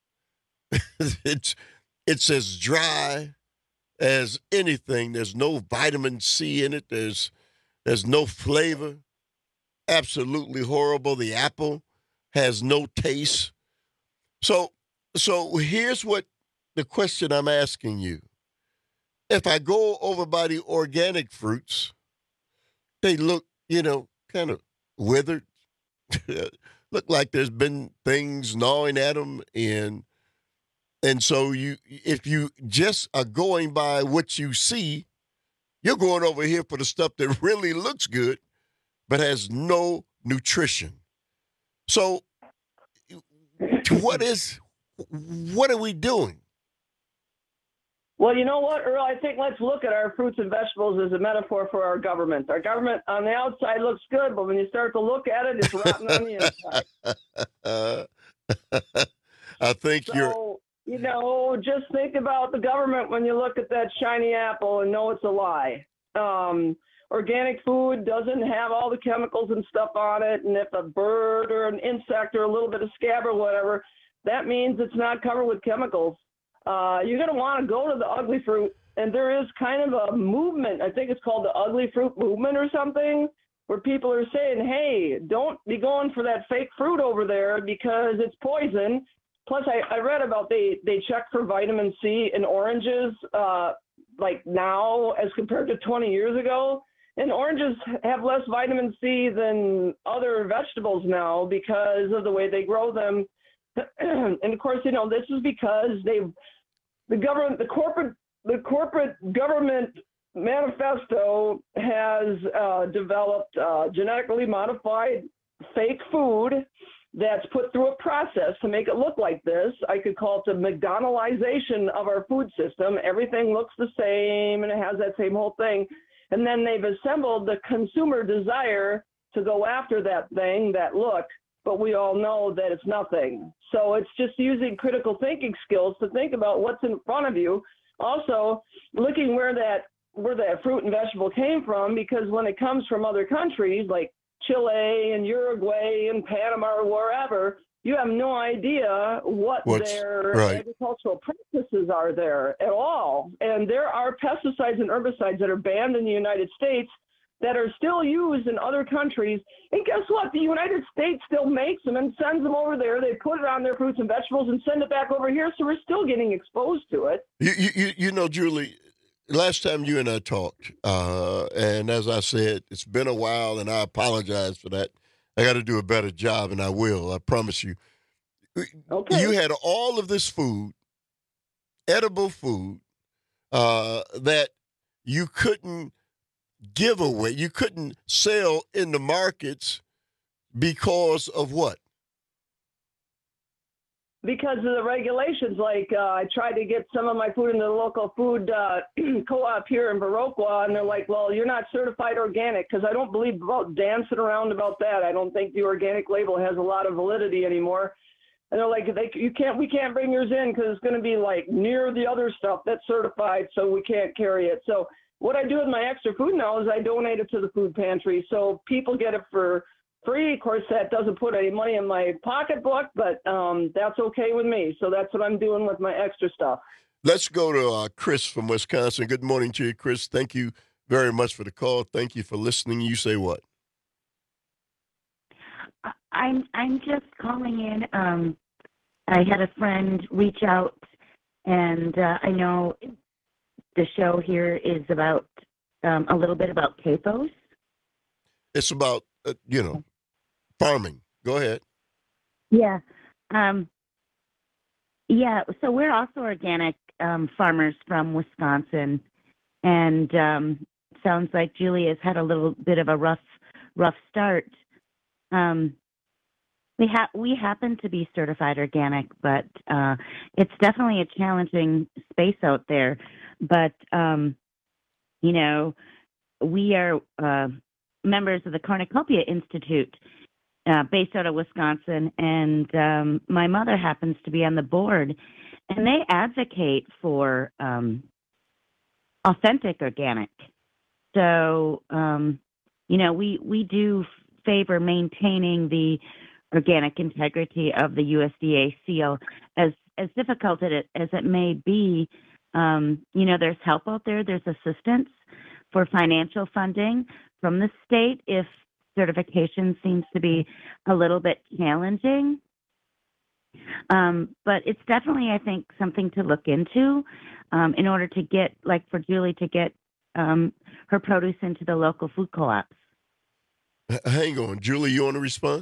it's as dry as anything. There's no vitamin C in it. There's no flavor. Absolutely horrible. The apple has no taste. So here's what the question I'm asking you. If I go over by the organic fruits, they look, kind of withered. Look like there's been things gnawing at them. And so if you just are going by what you see, you're going over here for the stuff that really looks good, but has no nutrition. So what are we doing? Well, you know what, Earl? I think let's look at our fruits and vegetables as a metaphor for our government. Our government on the outside looks good, but when you start to look at it, it's rotten on the inside. I think just think about the government when you look at that shiny apple and know it's a lie. Organic food doesn't have all the chemicals and stuff on it, and if a bird or an insect or a little bit of scab or whatever, that means it's not covered with chemicals. You're going to want to go to the ugly fruit, and there is kind of a movement, I think it's called the ugly fruit movement or something, where people are saying, hey, don't be going for that fake fruit over there because it's poison. Plus, I read about they check for vitamin C in oranges like now as compared to 20 years ago. And oranges have less vitamin C than other vegetables now because of the way they grow them. And of course, this is because the corporate government manifesto has developed genetically modified fake food that's put through a process to make it look like this. I could call it the McDonaldization of our food system. Everything looks the same and it has that same whole thing. And then they've assembled the consumer desire to go after that thing, that look, but we all know that it's nothing. So it's just using critical thinking skills to think about what's in front of you. Also, looking where that fruit and vegetable came from, because when it comes from other countries like Chile and Uruguay and Panama or wherever, you have no idea what their agricultural practices are there at all. And there are pesticides and herbicides that are banned in the United States that are still used in other countries. And guess what? The United States still makes them and sends them over there. They put it on their fruits and vegetables and send it back over here. So we're still getting exposed to it. Julie, last time you and I talked, and as I said, it's been a while, and I apologize for that. I got to do a better job, and I will. I promise you. Okay. You had all of this food, edible food, that you couldn't give away, you couldn't sell in the markets because of what? Because of the regulations. Like I tried to get some of my food in the local food co-op here in Viroqua, and they're like, well, you're not certified organic, because I don't believe about dancing around about that. I don't think the organic label has a lot of validity anymore. And they're like, we can't bring yours in because it's going to be like near the other stuff that's certified, so we can't carry it. So what I do with my extra food now is I donate it to the food pantry, so people get it for free. Of course, that doesn't put any money in my pocketbook, but that's okay with me. So that's what I'm doing with my extra stuff. Let's go to Chris from Wisconsin. Good morning to you, Chris. Thank you very much for the call. Thank you for listening. You say what? I'm just calling in. I had a friend reach out, and I know the show here is about a little bit about CAFOs. It's about, farming. Go ahead. Yeah. So we're also organic farmers from Wisconsin, and sounds like Julie has had a little bit of a rough start. We happen to be certified organic, but it's definitely a challenging space out there. But we are members of the Cornucopia Institute, based out of Wisconsin, and my mother happens to be on the board, and they advocate for authentic organic. So, we do favor maintaining the organic integrity of the USDA seal. As difficult as it may be, there's help out there. There's assistance for financial funding from the state if certification seems to be a little bit challenging. But it's definitely, I think, something to look into in order to get, like for Julie, to get her produce into the local food co-ops. Hang on. Julie, you want to respond?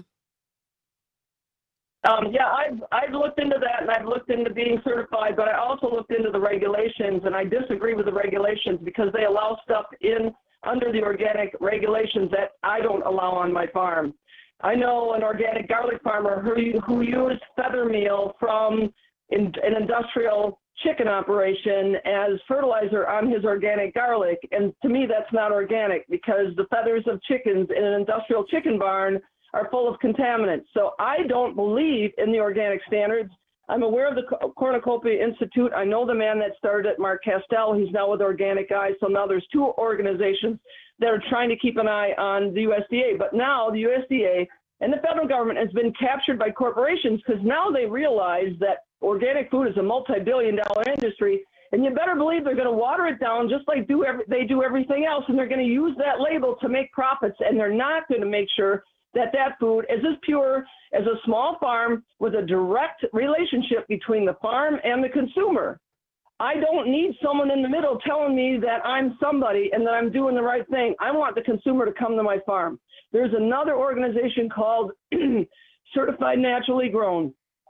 I've looked into that, and I've looked into being certified, but I also looked into the regulations, and I disagree with the regulations because they allow stuff in under the organic regulations that I don't allow on my farm. I know an organic garlic farmer who used feather meal from an industrial chicken operation as fertilizer on his organic garlic, and to me that's not organic because the feathers of chickens in an industrial chicken barn are full of contaminants. So I don't believe in the organic standards. I'm aware of the Cornucopia Institute. I know the man that started it, Mark Castell. He's now with Organic Eyes. So now there's two organizations that are trying to keep an eye on the USDA. But now the USDA and the federal government has been captured by corporations because now they realize that organic food is a multi-billion-dollar industry, and you better believe they're going to water it down just like they do everything else, and they're going to use that label to make profits, and they're not going to make sure that food is as pure as a small farm with a direct relationship between the farm and the consumer. I don't need someone in the middle telling me that I'm somebody and that I'm doing the right thing. I want the consumer to come to my farm. There's another organization called Certified Naturally Grown.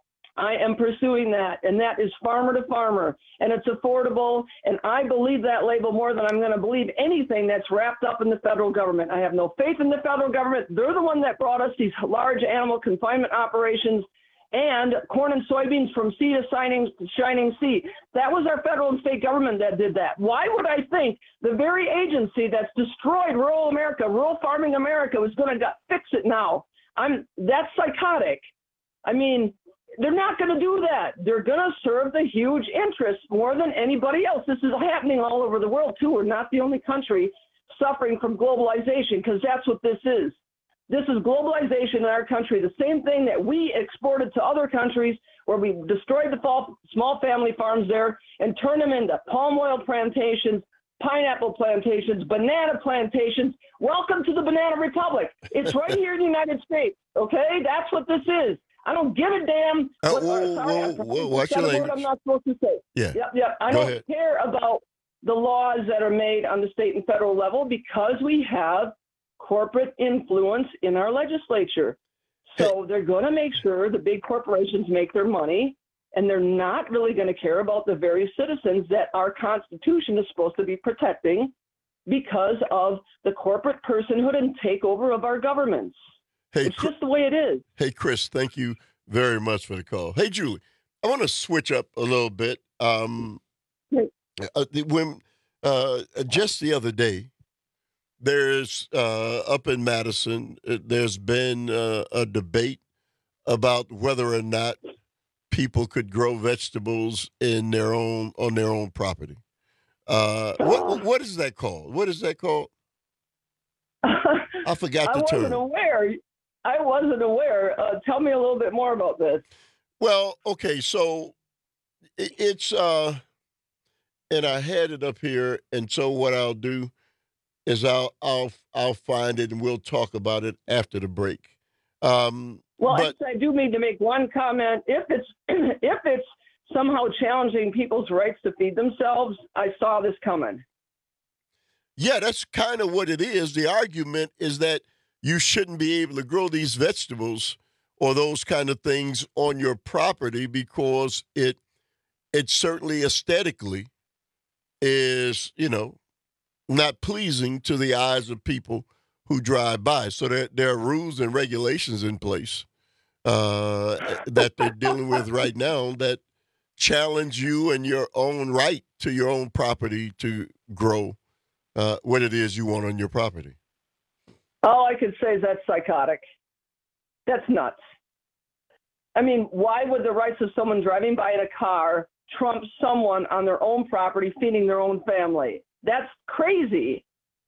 I am pursuing that, and that is farmer to farmer, and it's affordable, and I believe that label more than I'm going to believe anything that's wrapped up in the federal government. I have no faith in the federal government. They're the one that brought us these large animal confinement operations and corn and soybeans from sea to shining sea. That was our federal and state government that did that. Why would I think the very agency that's destroyed rural America, rural farming America, was going to fix it now? That's psychotic. I mean, they're not going to do that. They're going to serve the huge interests more than anybody else. This is happening all over the world, too. We're not the only country suffering from globalization because that's what this is. This is globalization in our country, the same thing that we exported to other countries where we destroyed the small family farms there and turned them into palm oil plantations, pineapple plantations, banana plantations. Welcome to the Banana Republic. It's right here in the United States, okay? That's what this is. I don't give a damn. Watch your language. I'm not supposed to say. Yeah. Yep. I don't care about the laws that are made on the state and federal level because we have corporate influence in our legislature. So they're going to make sure the big corporations make their money, and they're not really going to care about the very citizens that our Constitution is supposed to be protecting because of the corporate personhood and takeover of our governments. Hey, it's just the way it is. Hey, Chris, thank you very much for the call. Hey, Julie, I want to switch up a little bit. Just the other day, there's up in Madison, there's been a debate about whether or not people could grow vegetables on their own property. What is that called? What is that called? I forgot the term. I wasn't aware. Tell me a little bit more about this. Well, okay, so it's and I had it up here, and so what I'll do is I'll find it and we'll talk about it after the break. I do need to make one comment. If it's somehow challenging people's rights to feed themselves, I saw this coming. Yeah, that's kind of what it is. The argument is that you shouldn't be able to grow these vegetables or those kind of things on your property because it certainly aesthetically is, not pleasing to the eyes of people who drive by. So there are rules and regulations in place that they're dealing with right now that challenge you and your own right to your own property to grow what it is you want on your property. All I could say is that's psychotic. That's nuts. I mean, why would the rights of someone driving by in a car trump someone on their own property feeding their own family? That's crazy.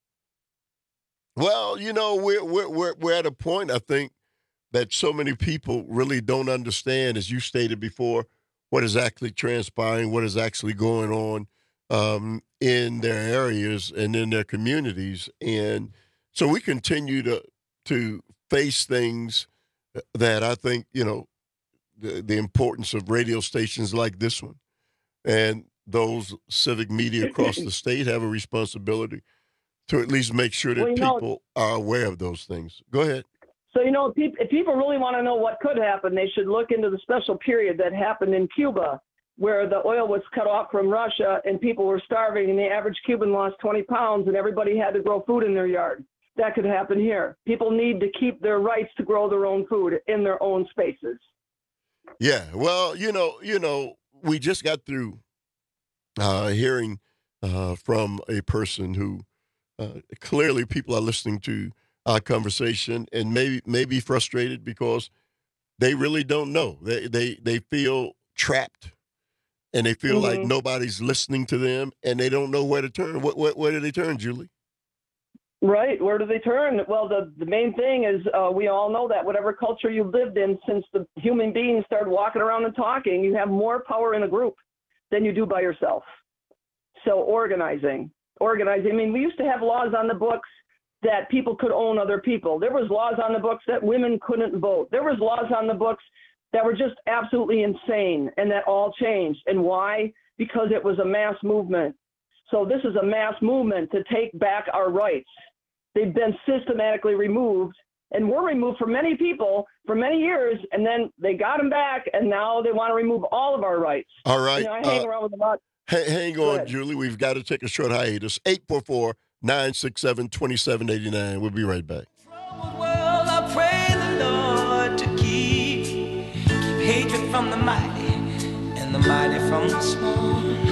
Well, we're at a point, I think, that so many people really don't understand, as you stated before, what is actually transpiring, what is actually going on in their areas and in their communities. And so we continue to face things that I think, the importance of radio stations like this one and those civic media across the state have a responsibility to at least make sure that people are aware of those things. Go ahead. So, if people really want to know what could happen, they should look into the special period that happened in Cuba where the oil was cut off from Russia and people were starving and the average Cuban lost 20 pounds and everybody had to grow food in their yard. That could happen here. People need to keep their rights to grow their own food in their own spaces. Yeah. Well, we just got through hearing from a person who clearly people are listening to our conversation and may be frustrated because they really don't know. They feel trapped and they feel like nobody's listening to them and they don't know where to turn. Where do they turn, Julie? Right. Where do they turn? Well, the main thing is we all know that whatever culture you've lived in since the human beings started walking around and talking, you have more power in a group than you do by yourself. So organizing. I mean, we used to have laws on the books that people could own other people. There was laws on the books that women couldn't vote. There was laws on the books that were just absolutely insane, and that all changed. And why? Because it was a mass movement. So this is a mass movement to take back our rights. They've been systematically removed, and were removed from many people for many years, and then they got them back, and now they want to remove all of our rights. All right. I hang around with a lot. Hang on, Julie. We've got to take a short hiatus. 844-967-2789. We'll be right back. Well, I pray the Lord to keep hatred from the mighty and the mighty from the small.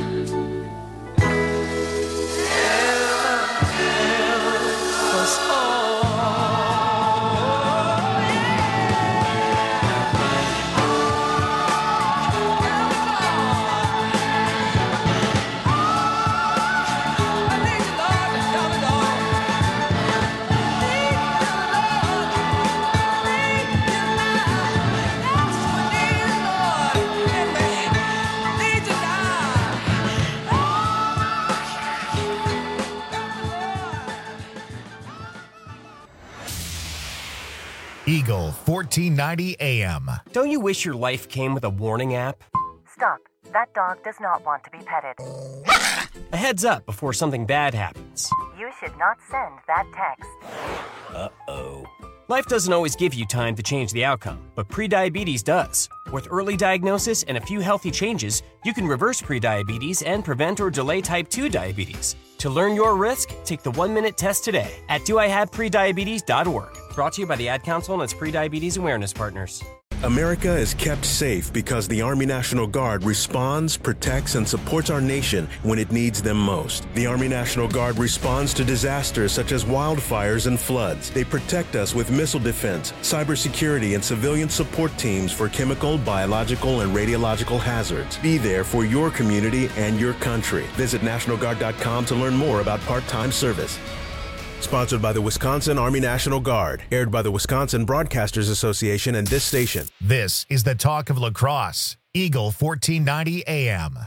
Eagle 1490 AM. Don't you wish your life came with a warning app? Stop. That dog does not want to be petted. A heads up before something bad happens. You should not send that text. Uh-oh. Life doesn't always give you time to change the outcome, but prediabetes does. With early diagnosis and a few healthy changes, you can reverse prediabetes and prevent or delay type 2 diabetes. To learn your risk, take the 1-minute test today at doihaveprediabetes.org. Brought to you by the Ad Council and its prediabetes awareness partners. America is kept safe because the Army National Guard responds, protects, and supports our nation when it needs them most. The Army National Guard responds to disasters such as wildfires and floods. They protect us with missile defense, cybersecurity, and civilian support teams for chemical, biological, and radiological hazards. Be there for your community and your country. Visit NationalGuard.com to learn more about part-time service. Sponsored by the Wisconsin Army National Guard. Aired by the Wisconsin Broadcasters Association and this station. This is the Talk of La Crosse, Eagle 1490 AM.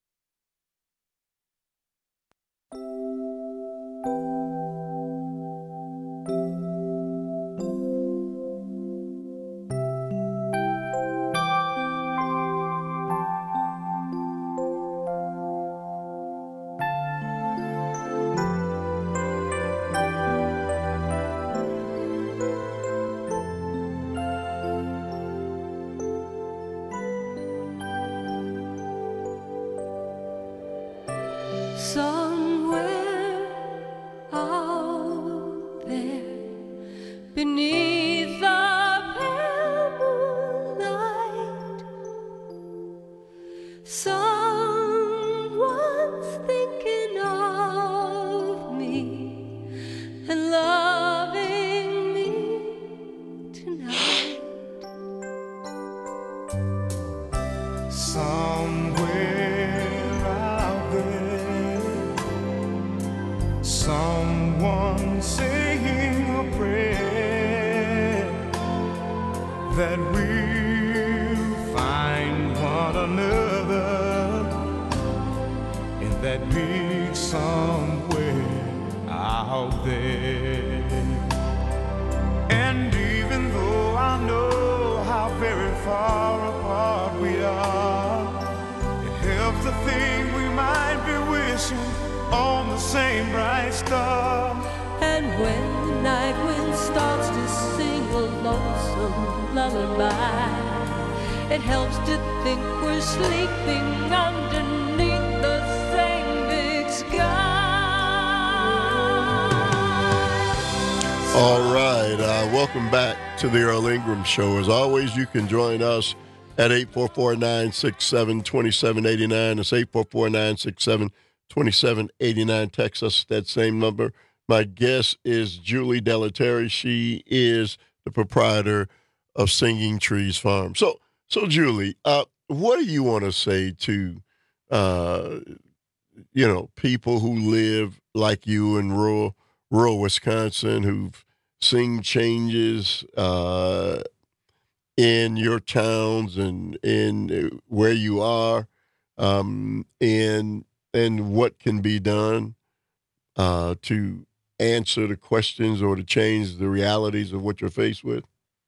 Somewhere out there beneath the pale moonlight, someone's thinking of me and loving me tonight. Somewhere out there, someone saying a prayer that we'll find one another in that big somewhere out there. And even though I know how very far apart we are, it helps to think we might be wishing on the same bright star. And when the night wind starts to sing a lonesome lullaby, it helps to think we're sleeping underneath the same big sky. All right. Welcome back to the Earl Ingram Show. As always, you can join us at 844-967-2789. It's 844-967-2789. Text us that same number. My guest is Julie Delaterre. She is the proprietor of Singing Trees Farm. So Julie, what do you want to say to, people who live like you in rural Wisconsin, who've seen changes in your towns and in where you are, and what can be done to answer the questions or to change the realities of what you're faced with?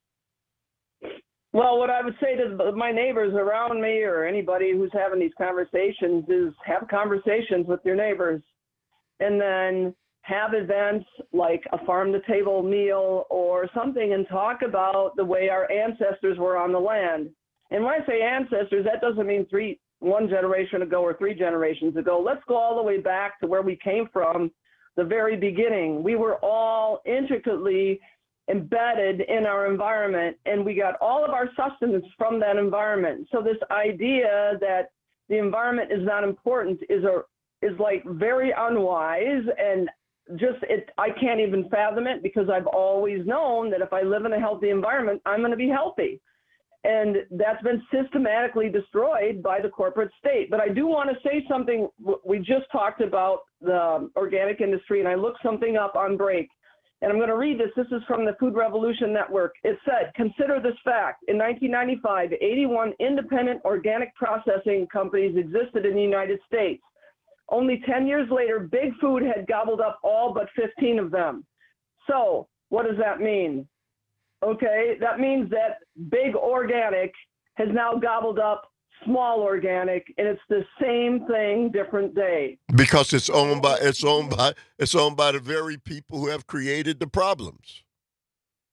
Well, what I would say to my neighbors around me or anybody who's having these conversations is have conversations with your neighbors, and then have events like a farm-to-table meal or something and talk about the way our ancestors were on the land. And when I say ancestors, that doesn't mean one generation ago or 3 generations ago. Let's go all the way back to where we came from, the very beginning. We were all intricately embedded in our environment, and we got all of our sustenance from that environment. So this idea that the environment is not important is like very unwise, and I can't even fathom it, because I've always known that if I live in a healthy environment, I'm going to be healthy. And that's been systematically destroyed by the corporate state. But I do want to say something. We just talked about the organic industry, and I looked something up on break. And I'm going to read this. This is from the Food Revolution Network. It said, consider this fact. In 1995, 81 independent organic processing companies existed in the United States. Only 10 years later, Big Food had gobbled up all but 15 of them. So what does that mean? Okay, that means that Big Organic has now gobbled up Small Organic, and it's the same thing, different day. Because it's owned by the very people who have created the problems.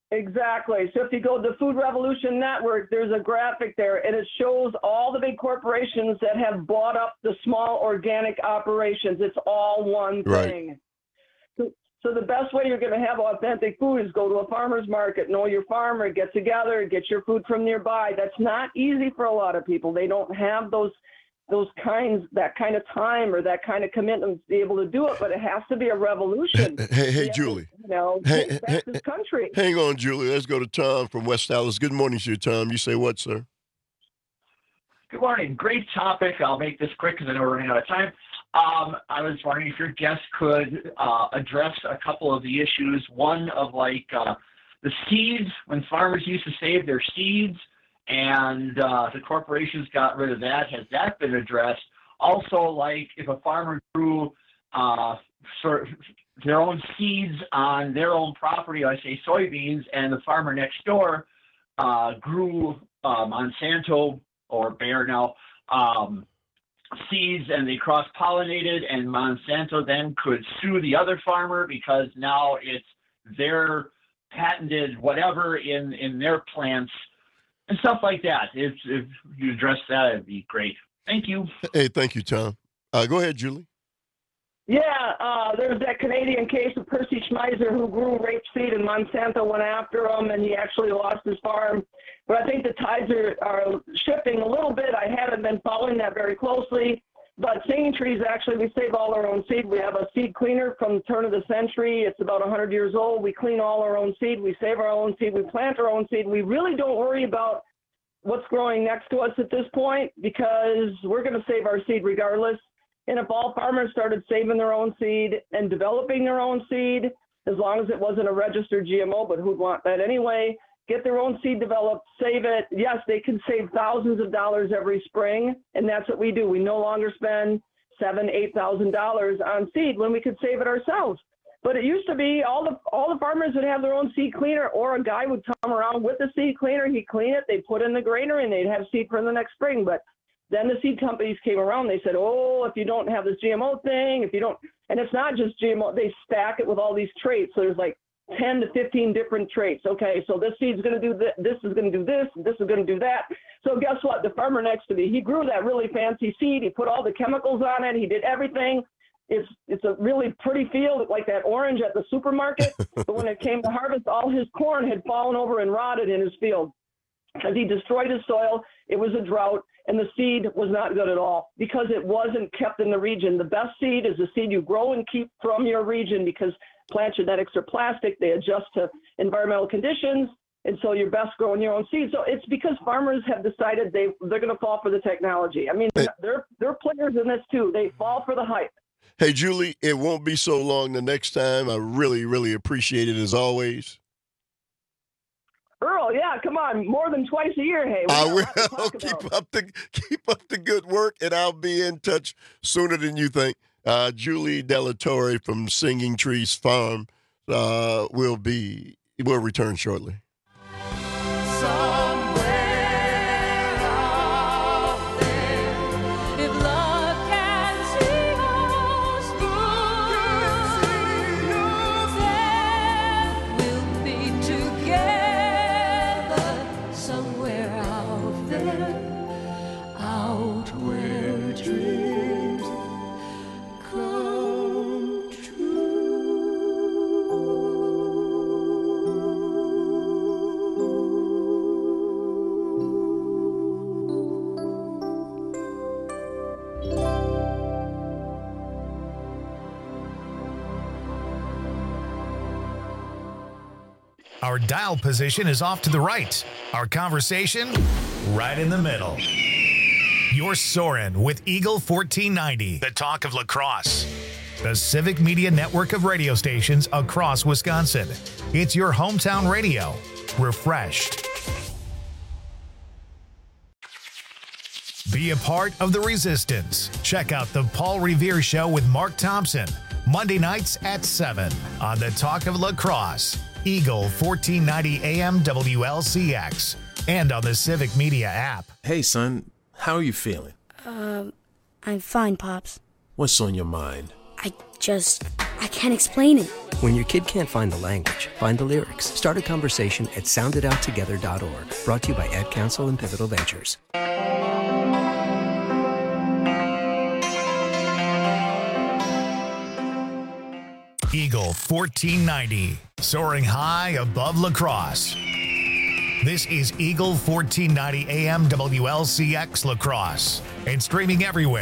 Exactly. So if you go to the Food Revolution Network, there's a graphic there, and it shows all the big corporations that have bought up the small organic operations. It's all one thing. Right. So the best way you're going to have authentic food is go to a farmer's market, know your farmer, get together, get your food from nearby. That's not easy for a lot of people. They don't have that kind of time or that kind of commitment to be able to do it, but it has to be a revolution. Hey, Julie. Take back this country. Hang on, Julie. Let's go to Tom from West Dallas. Good morning to you, Tom. You say what, sir? Good morning. Great topic. I'll make this quick because I know we're running out of time. I was wondering if your guest could address a couple of the issues. One of the seeds, when farmers used to save their seeds, and the corporations got rid of that. Has that been addressed? Also, if a farmer grew their own seeds on their own property, I say soybeans, and the farmer next door grew Monsanto or Bayer now seeds, and they cross-pollinated, and Monsanto then could sue the other farmer because now it's their patented whatever in their plants. And stuff like that. If you address that, it'd be great. Thank you. Hey, thank you, Tom. Go ahead, Julie. Yeah, there's that Canadian case of Percy Schmeiser who grew rapeseed, and Monsanto went after him, and he actually lost his farm. But I think the tides are shifting a little bit. I haven't been following that very closely. But Singing Trees, actually, we save all our own seed. We have a seed cleaner from the turn of the century. It's about 100 years old. We clean all our own seed. We save our own seed. We plant our own seed. We really don't worry about what's growing next to us at this point because we're going to save our seed regardless. And if all farmers started saving their own seed and developing their own seed, as long as it wasn't a registered GMO, but who'd want that anyway, get their own seed developed, save it. Yes, they can save thousands of dollars every spring, and that's what we do. We no longer spend $7,000, $8,000 on seed when we could save it ourselves. But it used to be all the farmers would have their own seed cleaner, or a guy would come around with the seed cleaner. He'd clean it, they'd put in the grainer, and they'd have seed for the next spring. But then the seed companies came around. They said, oh, if you don't have this GMO thing, and it's not just GMO, they stack it with all these traits. So there's 10 to 15 different traits. Okay, so this seed's going to do this, this is going to do this, this is going to do that. So guess what? The farmer next to me, he grew that really fancy seed. He put all the chemicals on it. He did everything. It's a really pretty field, like that orange at the supermarket. But when it came to harvest, all his corn had fallen over and rotted in his field because he destroyed his soil. It was a drought, and the seed was not good at all because it wasn't kept in the region. The best seed is the seed you grow and keep from your region because plant genetics are plastic. They adjust to environmental conditions, and so you're best growing your own seed. So it's because farmers have decided they're going to fall for the technology. I mean, they're players in this too. They fall for the hype. Hey, Julie, it won't be so long the next time. I really, really appreciate it as always. Earl, yeah, come on, more than twice a year. Hey, I will keep up the good work, and I'll be in touch sooner than you think. Julie Delatorre from Singing Trees Farm will return shortly. Our dial position is off to the right. Our conversation, right in the middle. You're soaring with Eagle 1490, the talk of lacrosse. The Civic Media network of radio stations across Wisconsin. It's your hometown radio. Refreshed. Be a part of the resistance. Check out the Paul Revere Show with Mark Thompson. Monday nights at 7 on the talk of lacrosse. Eagle 1490 AM WLCX and on the Civic Media app. Hey, son, how are you feeling? I'm fine, Pops. What's on your mind? I can't explain it. When your kid can't find the language, find the lyrics. Start a conversation at sounditouttogether.org. Brought to you by Ad Council and Pivotal Ventures. Eagle 1490, soaring high above La Crosse. This is Eagle 1490 AM WLCX La Crosse and streaming everywhere